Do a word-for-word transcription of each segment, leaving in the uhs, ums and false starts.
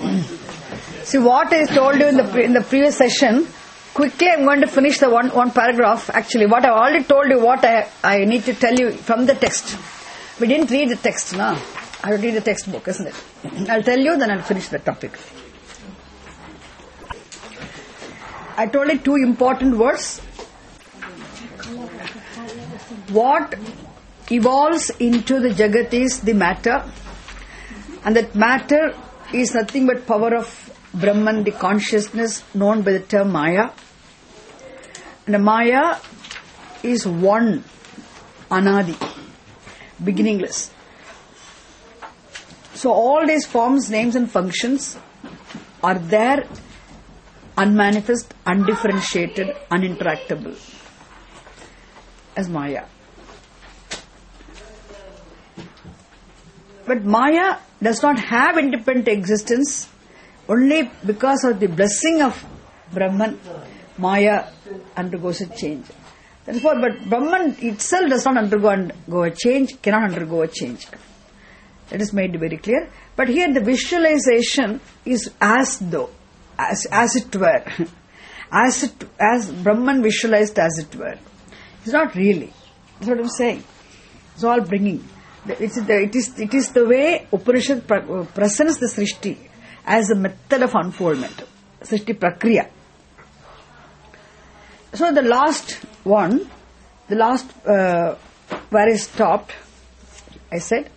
See what I told you in the pre- in the previous session. Quickly, I'm going to finish the one one paragraph. Actually, what I already told you, what I I need to tell you from the text. We didn't read the text, no. I will read the textbook, isn't it? I'll tell you, then I'll finish the topic. I told you two important words. What evolves into the Jagat is the matter, and that matter is nothing but power of Brahman, the consciousness known by the term Maya. And the Maya is one, Anadi, beginningless. So all these forms, names and functions are there, unmanifest, undifferentiated, uninteractable as Maya. But Maya does not have independent existence. Only because of the blessing of Brahman, Maya undergoes a change. Therefore, but Brahman itself does not undergo, undergo a change, cannot undergo a change. That is made very clear. But here the visualization is as though, as, as it were, as it, as Brahman visualized as it were. It's not really. That's what I'm saying. It's all bringing. It's the, it is it is the way Upanishad presents the Srishti as a method of unfoldment. Srishti Prakriya. So the last one, the last uh, where I stopped, I said,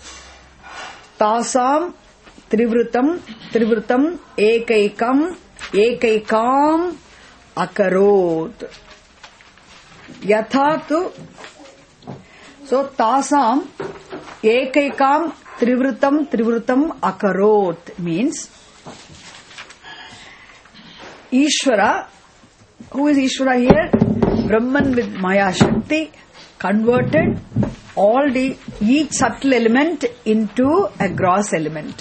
Tasam Trivrutam Trivrutam Ekaikam Ekaikam Akarot Yathatu. So Tasam Ekaikam Trivrutam Trivrutam Akarot means Ishvara. Who is Ishvara here? Brahman with Maya Shakti converted all the each subtle element into a gross element.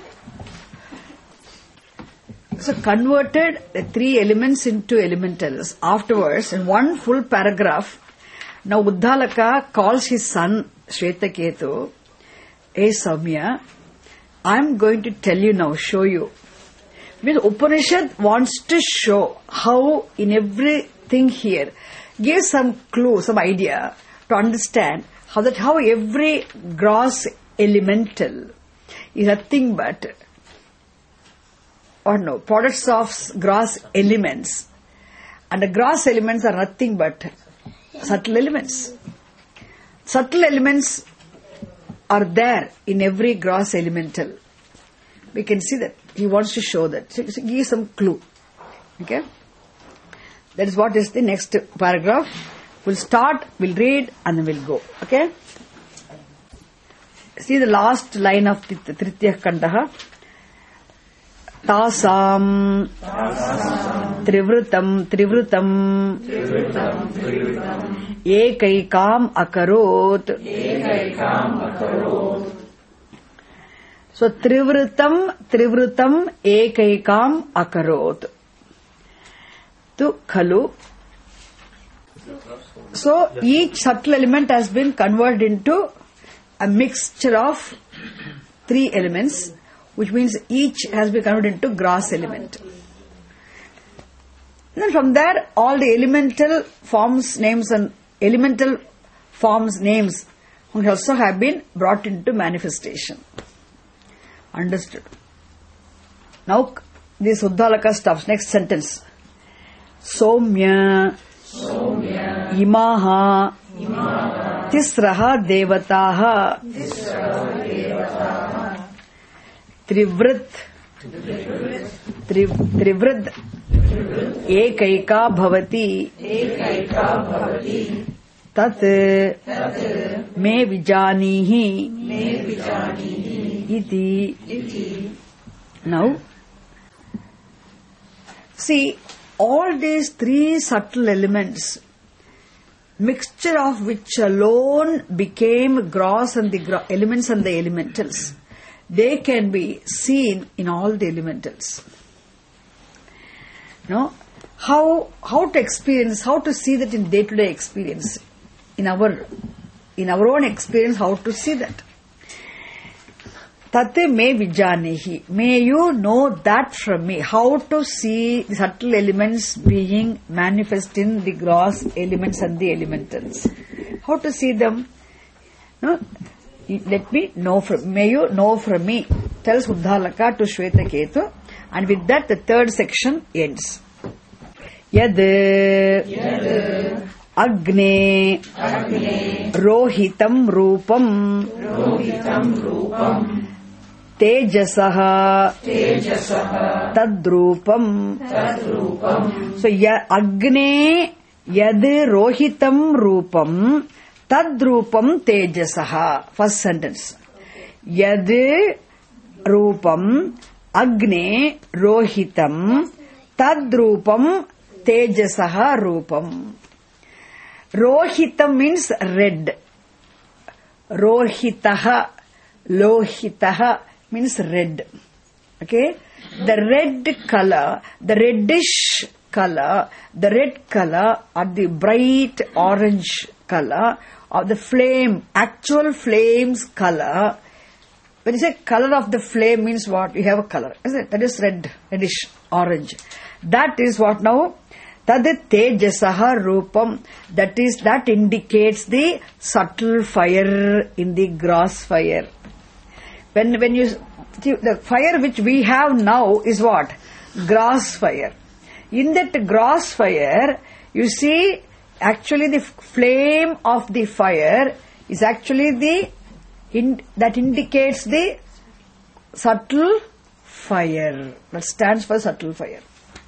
So converted the three elements into elementals. Afterwards, in one full paragraph, now Uddalaka calls his son Shvetaketu, Hey Saumya, I am going to tell you now, show you. Because Upanishad wants to show how in everything here, give some clue, some idea to understand how that how every gross elemental is nothing but or no products of gross elements, and the gross elements are nothing but subtle elements. Subtle elements are there in every gross elemental. We can see that. He wants to show that. So, so give some clue. Okay? That is what is the next paragraph. We'll start, we'll read, and then we'll go. Okay? See the last line of the Tritya Kandaha. Tasam Trivrutam Trivrutam Ekaikam Akarot. So Trivrutam Trivrutam Ekaikam Akarot. Tu Khalu. So each subtle element has been converted into a mixture of three elements, which means each has been converted into gross element. And then from there, all the elemental forms, names and elemental forms, names also have been brought into manifestation. Understood. Now, this Uddalaka stops. Next sentence. Somya, Somya Imaha, Imaha Tisraha Devataha, Trivrit, Trivrit, Ekaika Bhavati, Tat Me Vijanihi, Iti. Now, see, all these three subtle elements, mixture of which alone became gross and the gro- elements and the elementals, they can be seen in all the elementals. No? How how to experience, how to see that in day-to-day experience, in our in our own experience, how to see that. Tat me vijanihi. May you know that from me. How to see the subtle elements being manifest in the gross elements and the elementals. How to see them? No? Let me know from, may you know from me. Tells Uddalaka to Shvetaketu. And with that the third section ends. Yad, Yad Agne, Agne Rohitam Rupam, Rohitam Rupam Tejasaha, Tejasaha Tadrupam, Tadrupam. So, ya, Agne Yad Rohitam Rupam Tadrupam Tejasaha. First sentence. Yad Rupam Agne Rohitam Tadrupam Tejasaha Rupam. Rohitam means red. Rohitaha, Lohitaha means red. Okay? The red color, the reddish color, the red color or the bright orange color or the flame, actual flame's color. When you say color of the flame means what? You have a color. Isn't it? That is red, reddish, orange. That is what now? Tad tejasaha rupam. That is, that indicates the subtle fire in the gross fire. When, when you, the fire which we have now is what? Gross fire. In that gross fire, you see, actually the flame of the fire is actually the, in, that indicates the subtle fire. That stands for subtle fire.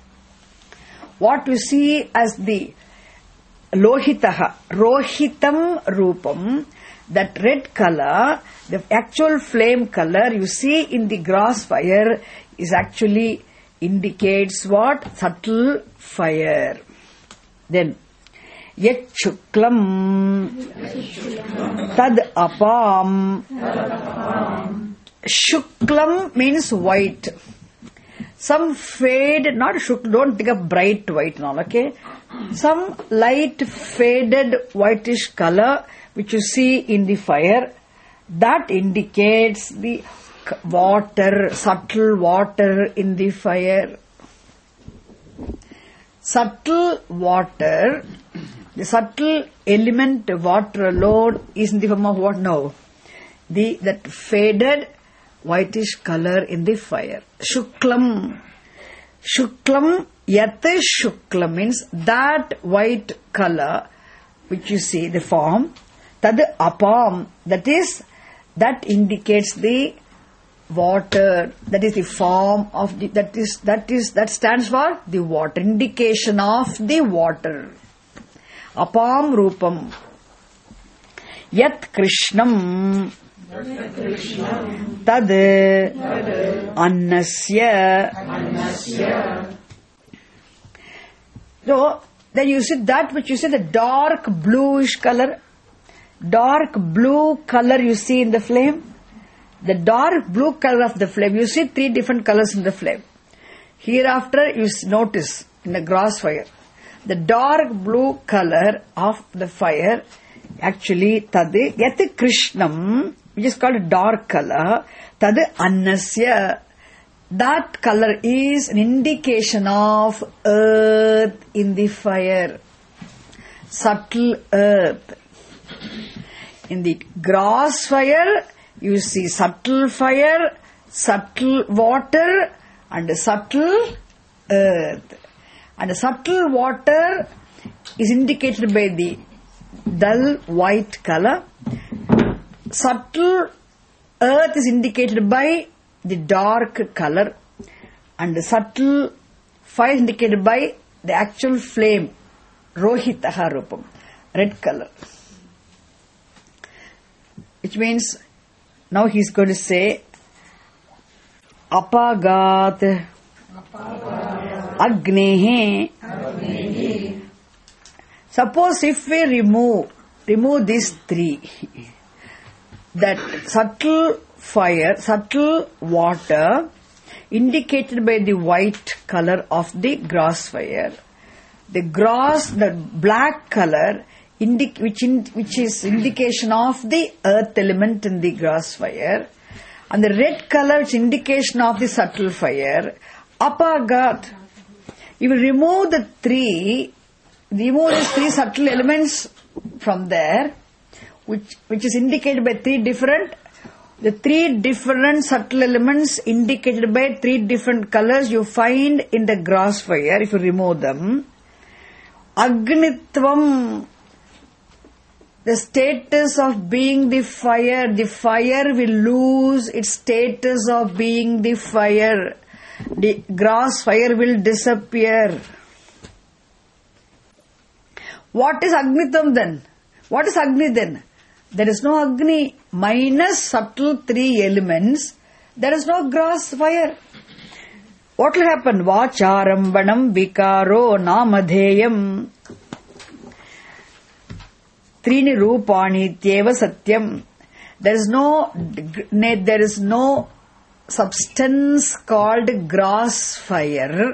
What you see as the lohitaha, rohitam rupam, that red color, the actual flame color you see in the gross fire is actually indicates what? Subtle fire. Then, yet shuklam, tad apam. Shuklam means white. Some faded, not shuk, don't think of bright white and all, okay? Some light faded whitish color which you see in the fire, that indicates the water, subtle water in the fire. Subtle water, the subtle element water alone is in the form of what now? The, that faded whitish color in the fire. Shuklam. Shuklam, yat shuklam means that white color which you see, the form. Tad apam, that is, that indicates the water, that is the form of the, that is, that is, that stands for the water, indication of the water. Apam rupam. Yat krishnam. Tad annasya. So, then you see that which you see the dark bluish color, dark blue color you see in the flame. The dark blue color of the flame, you see three different colors in the flame. Hereafter you notice in the gross fire, the dark blue color of the fire, actually tad yat krishnam, which is called a dark color, tad annasya, that color is an indication of earth in the fire, subtle earth. In the gross fire, you see subtle fire, subtle water, and subtle earth. And the subtle water is indicated by the dull white color. Subtle earth is indicated by the dark color. And the subtle fire is indicated by the actual flame, rohitaha rupam, red color. Which means, now he is going to say, apagat, agnehe. Suppose if we remove, remove these three, that subtle fire, subtle water, indicated by the white color of the gross fire, the gross, the black color, Indi- which, in, which is indication of the earth element in the gross fire, And the red color is indication of the subtle fire. Apagat. You will remove the three, remove these three subtle elements from there, which which is indicated by three different, the three different subtle elements indicated by three different colors you find in the grass fire. If you remove them, Agnitvam, the status of being the fire, the fire will lose its status of being the fire. The grass fire will disappear. What is Agnitvam then? What is Agni then? There is no Agni. Minus subtle three elements, there is no grass fire. What will happen? Vacharambanam vikaro namadheyam trini rupani tyeva satyam. There is no, there is no substance called grass fire.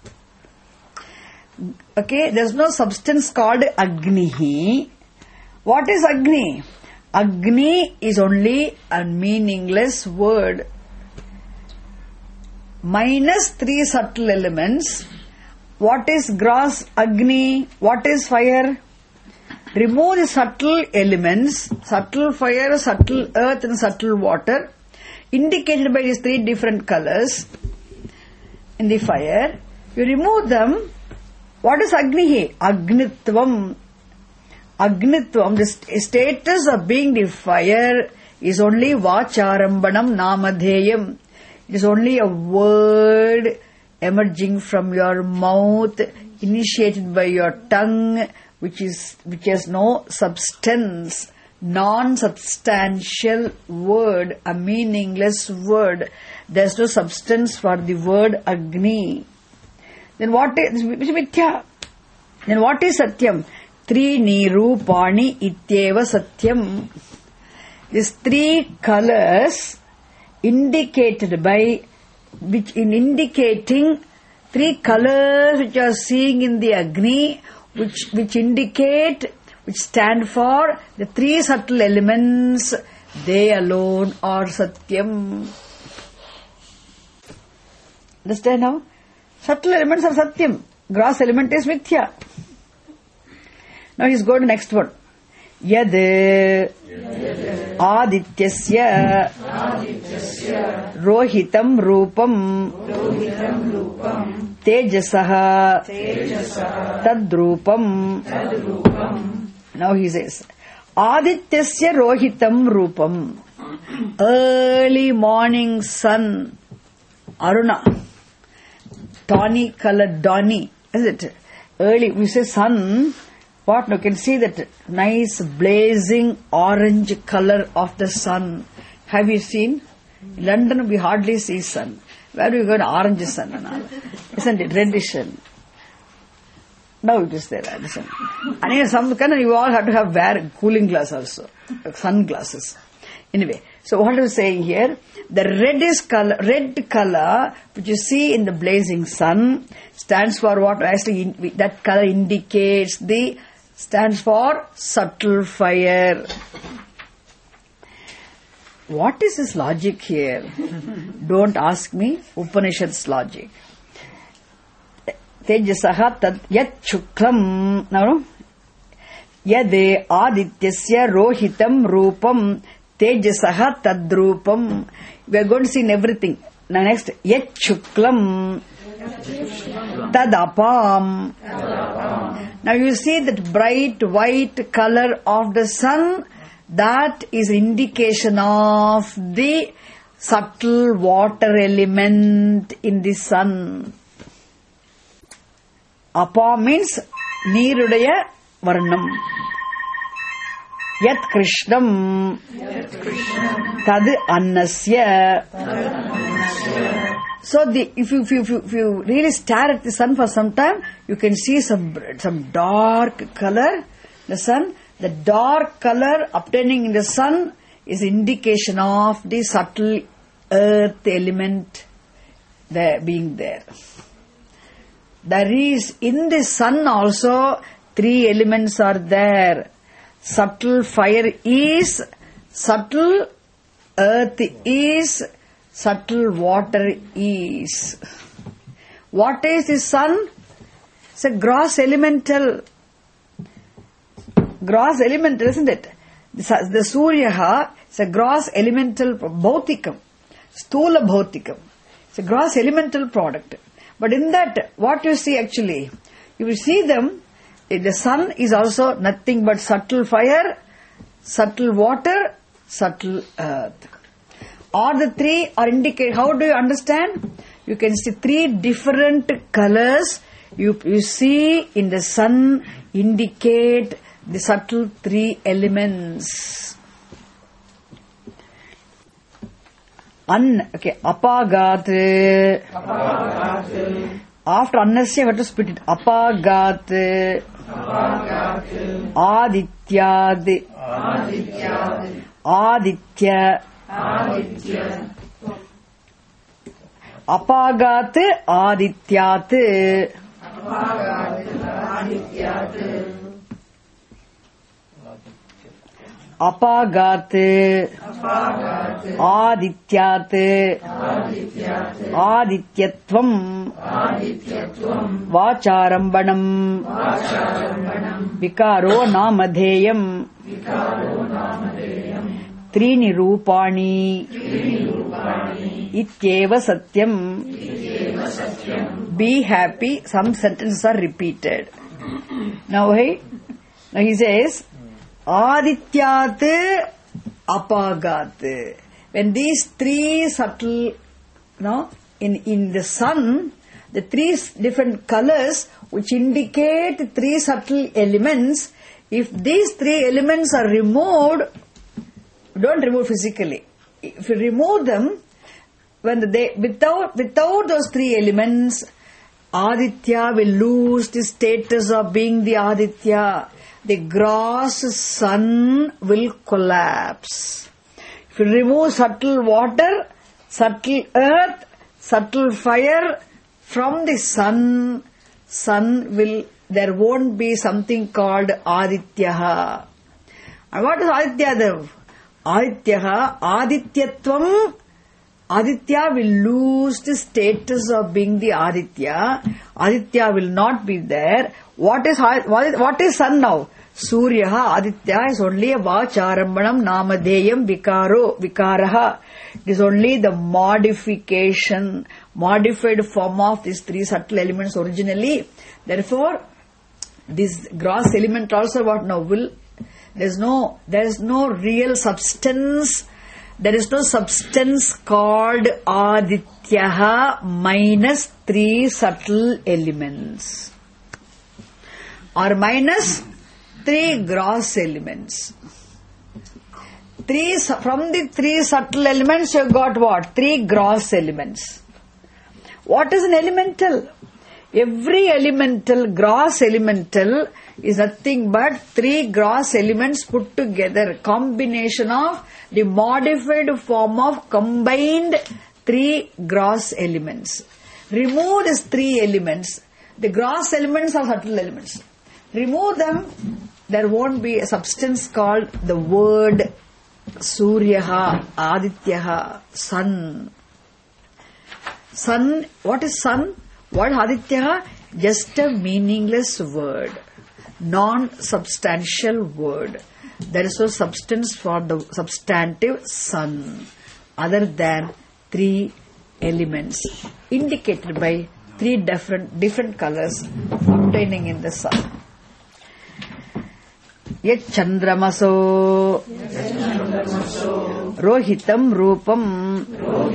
Okay, there is no substance called Agni. What is Agni? Agni is only a meaningless word. Minus three subtle elements. What is grass? Agni. What is fire? Remove the subtle elements, subtle fire, subtle earth and subtle water, indicated by these three different colors in the fire. You remove them. What is Agni? Agnitvam. Agnitvam, the status of being the fire is only Vacharambanam Namadheyam. It is only a word emerging from your mouth, initiated by your tongue, which is which has no substance, non-substantial word, a meaningless word. There is no substance for the word Agni. Then what is Mithya? Then what is Satyam? Trini rupani ityeva satyam. These three colors indicated by, which in indicating three colors which are seeing in the Agni, which which indicate, which stand for the three subtle elements, they alone are Satyam. Understand now? Subtle elements are Satyam. Gross element is Mithya. Now he's going to the next one. Yad Adityasya Rohitam Rupam Tejasaha Tadrupam. Now he says, Adityasya Rohitam Rupam. Early morning sun, Aruna, tawny colored, dawny, is it? Early, we say sun. What? You can see that nice blazing orange color of the sun. Have you seen? In London we hardly see sun. Where do you go? Orange sun and all. Isn't it? Reddish sun. Now it is there. Listen. And in some kind you all have to have wear cooling glass also. Sunglasses. Anyway, so what I was saying here, the reddish color, red color which you see in the blazing sun stands for what? Actually, that color indicates the, stands for subtle fire. What is his logic here? Don't ask me. Upanishad's logic. Tejasaha tad yat shuklam. Now, yade adityasya rohitam rupam tejasaha tadrupam. We are going to see in everything. Now next, yat shuklam tadapam. Now you see that bright white color of the sun, that is indication of the subtle water element in the sun. Apa means neerudaya varnam. Yat krishnam tad annasya. So the, if you, if you, if you really stare at the sun for some time, you can see some, some dark color, the sun. The dark color obtaining in the sun is indication of the subtle earth element there being there. There is in the sun also three elements are there. Subtle fire is subtle earth is, subtle water is. What is the sun? It's a gross elemental. Gross elemental, isn't it? The, the Surya is a gross elemental bhautikam. Stula bhautikam. It's a gross elemental product. But in that, what you see actually, you will see them, the sun is also nothing but subtle fire, subtle water, subtle earth. All the three are indicate. How do you understand? You can see three different colors you, you see in the sun indicate the subtle three elements. An, okay, apagat. Apagat. After annasya, you have to split it. Apagat. Apagat. Adityad. Adityad. Aditya. Aditya. Apagat adityat. Apagat adityat. Apagat adityat. Adityatvam. Vacharambanam. Vikaro namadheyam. Trini rupani. Ityeva satyam. Be happy. Some sentences are repeated. Now, hey, now he says, Adityat apagat. When these three subtle, no, in, in the sun, the three different colors which indicate three subtle elements, if these three elements are removed, don't remove physically. If you remove them, when they without without those three elements, Aditya will lose the status of being the Aditya. The gross sun will collapse. If you remove subtle water, subtle earth, subtle fire from the sun, sun will, there won't be something called Aditya. And what is Aditya? Aditya, Adityatvam, Aditya will lose the status of being the Aditya. Aditya will not be there. What is what is, what is sun now? Surya, Aditya is only a Vacharambanam, Namadheyam, Vikaro, Vikaraha. It is only the modification, modified form of these three subtle elements originally. Therefore, this gross element also what now will, there is no, there is no real substance. There is no substance called Aditya minus three subtle elements. Or minus three gross elements. Three, from the three subtle elements you have got what? Three gross elements. What is an elemental? Every elemental, gross elemental is nothing but three gross elements put together. Combination of the modified form of combined three gross elements. Remove these three elements. The gross elements are subtle elements. Remove them, there won't be a substance called the word Suryaha, Adityaha, sun. Sun, what is sun? What is Adityaha? Just a meaningless word. Non-substantial word. There is no substance for the substantive sun other than three elements indicated by three different different colors obtaining in the sun. Yet Chandramaso Rohitam Rupam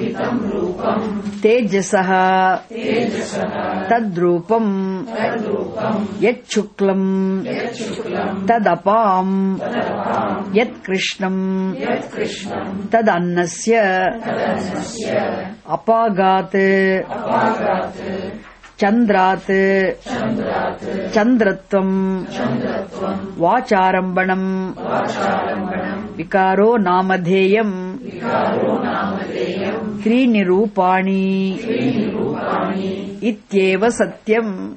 Tejasaha Tadrupam Yet Chuklam Tadapam Yet Krishnam Tadannasya Apagat Chandrat Chandratvam Vacharambanam Vikaro Namadheyam Trini Rupani Ityeva Satyam.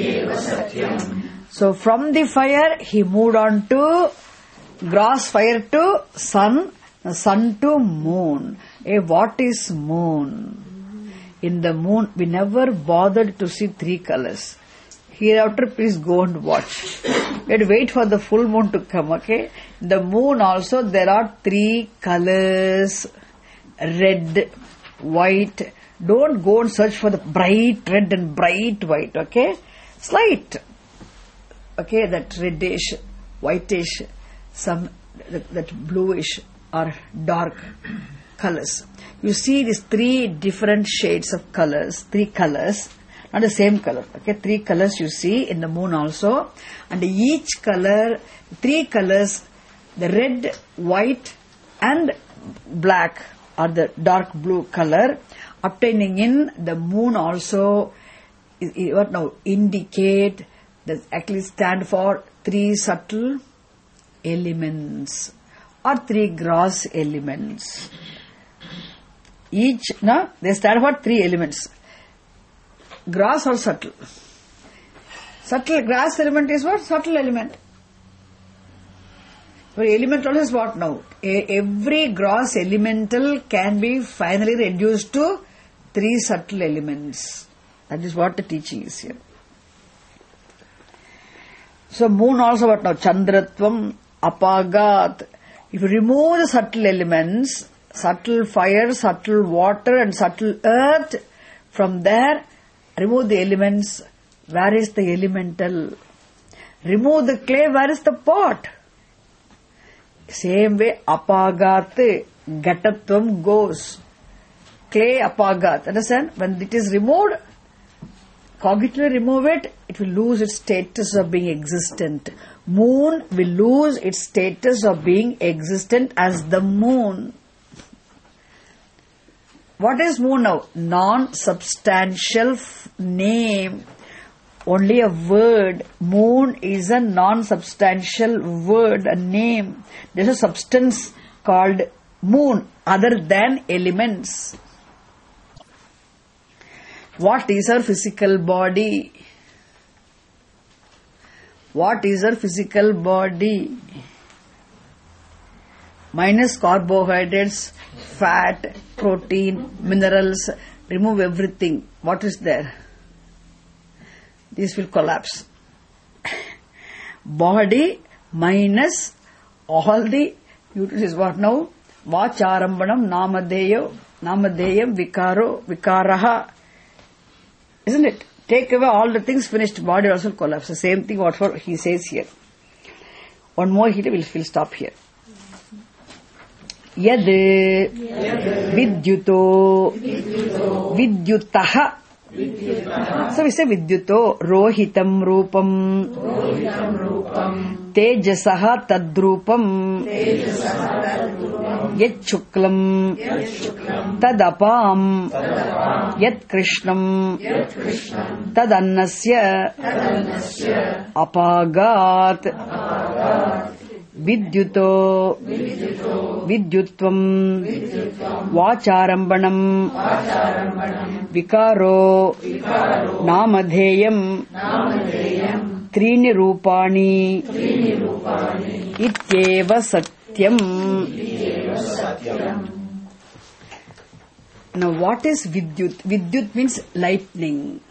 So from the fire he moved on to gross fire to sun, Now, sun to moon. Hey, what is moon? In the moon, we never bothered to see three colors. Hereafter, please go and watch. You have to wait for the full moon to come, okay? In the moon also, there are three colors. Red, white. Don't go and search for the bright red and bright white, okay? Slight. Okay, that reddish, whitish, some that, that bluish or dark colors. You see these three different shades of colors, three colors, not the same color, okay? Three colors you see in the moon also. And each color, three colors, the red, white and black or the dark blue color obtaining in the moon also is, is what now indicate that actually stand for three subtle elements or three gross elements. Each, no, they stand for three elements. Gross or subtle? Subtle, gross element is what? Subtle element. For element also is what now? A, every gross elemental can be finally reduced to three subtle elements. That is what the teaching is here. So moon also what now? Chandratvam, apagat. If you remove the subtle elements, subtle fire, subtle water and subtle earth, from there, remove the elements, where is the elemental? Remove the clay, where is the pot? Same way, apagat, gatatvam goes. Clay apagat, understand? When it is removed, cognitively remove it, it will lose its status of being existent. Moon will lose its status of being existent as the moon. What is moon now? Non-substantial f- name. Only a word. Moon is a non-substantial word, a name. There is a substance called moon other than elements. What is our physical body? What is our physical body? Minus carbohydrates, fat, protein, minerals, remove everything. What is there? This will collapse. Body minus all the, this is what now? Vacharambanam, namadeyo, namadeyam, vikaro, vikaraha. Isn't it? Take away all the things, finished, body also collapse. The same thing what for he says here. One more here, we'll, we'll stop here. Yad vidyuto vidyutaha. So we say vidyuto rohitam rupam tejasaha tadrupam yat shuklam tadapam yat krishnam tadannasya apagat vidyuto vidyutvam vacharambanam vikaro namadheyam trini rupani ityeva satyam. Now what is vidyut? Vidyut means lightning.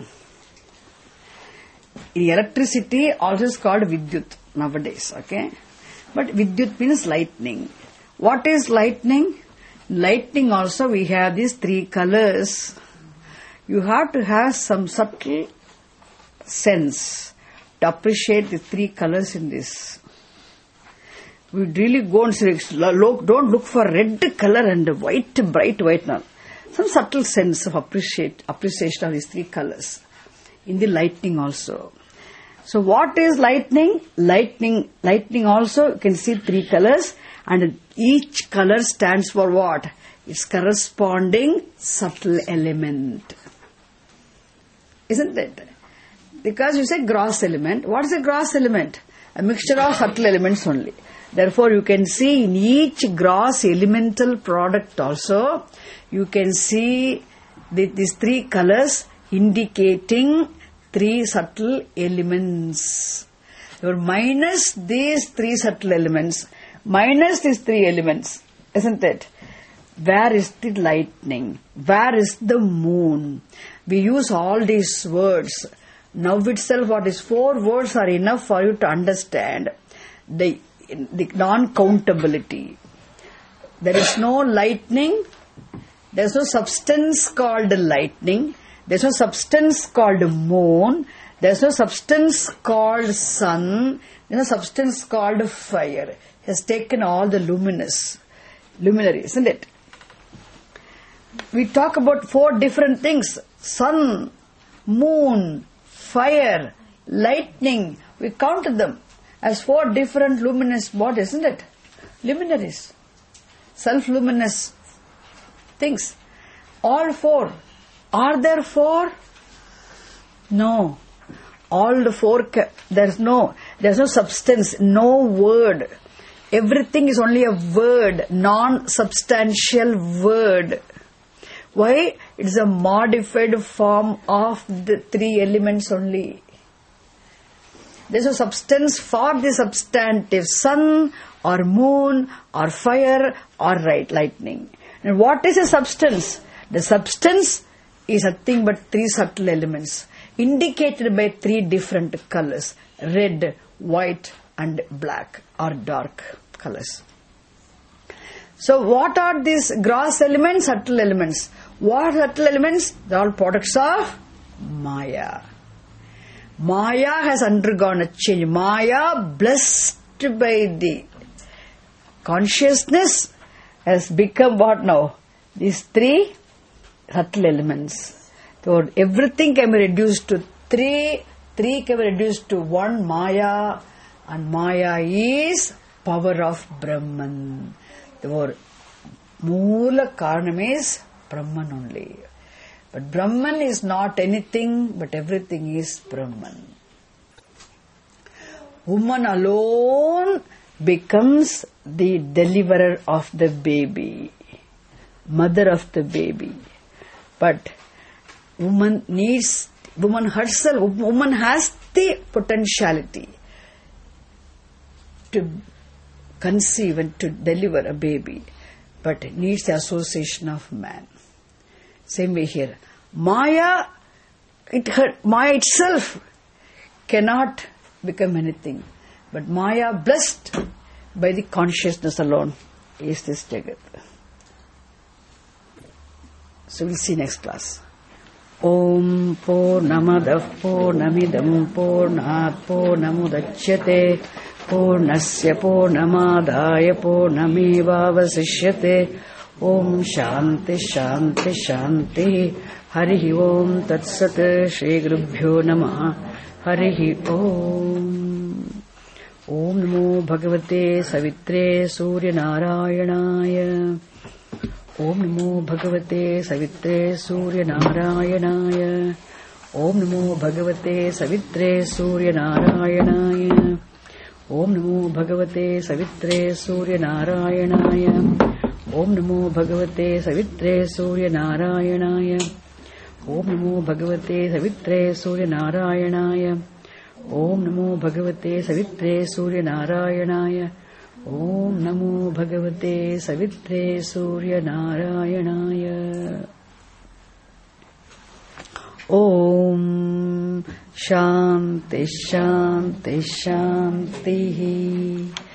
In electricity also is called vidyut nowadays, okay? But vidyut means lightning. What is lightning? Lightning also we have these three colors. You have to have some subtle sense to appreciate the three colors in this. We really go and say, don't look for red color and white, bright white now. Some subtle sense of appreciate appreciation of these three colors in the lightning also. So what is lightning? Lightning, lightning also you can see three colors, and each color stands for what? Its corresponding subtle element. Isn't it? Because you say gross element. What is a gross element? A mixture of subtle elements only. Therefore you can see in each gross elemental product also, you can see the, these three colors indicating three subtle elements. You minus these three subtle elements, minus these three elements, isn't it? Where is the lightning? Where is the moon? We use all these words. Now itself, what is four words are enough for you to understand the, the non-countability. There is no lightning. There is no substance called lightning. There is no substance called moon. There is no substance called sun. There is no substance called fire. He has taken all the luminous, luminary, isn't it? We talk about four different things. Sun, moon, fire, lightning. We counted them as four different luminous bodies, isn't it? Luminaries. Self-luminous things. All four. Are there four? No. All the four, ca- there's no, there's no substance, no word. Everything is only a word, non-substantial word. Why? It's a modified form of the three elements only. There's no substance for the substantive sun or moon or fire or right lightning. And what is a substance? The substance is nothing but three subtle elements indicated by three different colors: red, white and black or dark colors. So what are these gross elements, subtle elements? What are subtle elements? They are all products of Maya. Maya has undergone a change. Maya, blessed by the consciousness, has become what now? These three subtle elements. So everything can be reduced to three. Three can be reduced to one, Maya. And Maya is power of Brahman. The word Moola Karanam is Brahman only. But Brahman is not anything, but everything is Brahman. Woman alone becomes the deliverer of the baby, mother of the baby. But woman needs, woman herself, woman has the potentiality to conceive and to deliver a baby, but it needs the association of man. Same way here. Maya, it, her, Maya itself cannot become anything. But Maya, blessed by the consciousness alone, is this Jagat. So we'll see next class. Om Purnamadav Purnamidam Purnat Purnamudachyate Purnasya Purnamadaya Purnamevavasishyate. Om Shanti Shanti Shanti. Harihi Om Tat Sat. Shri Gurubhyo Namaha. Harihi Om. Om Namo Bhagavate Savitre Surya Narayanaya. Om Namo Bhagavate Savitre Surya Narayanaya. Om Namo Bhagavate Savitre Surya Narayanaya. Om Namo Bhagavate Savitre Surya Narayanaya. Om Namo Bhagavate Savitre Surya Narayanaya. Om Namo Bhagavate Savitre Surya Narayanaya. Om Namo Bhagavate Savitre Surya Narayanaya. Om Namo Bhagavate Savitre Surya Narayanaya. Om Shanti Shanti Shanti.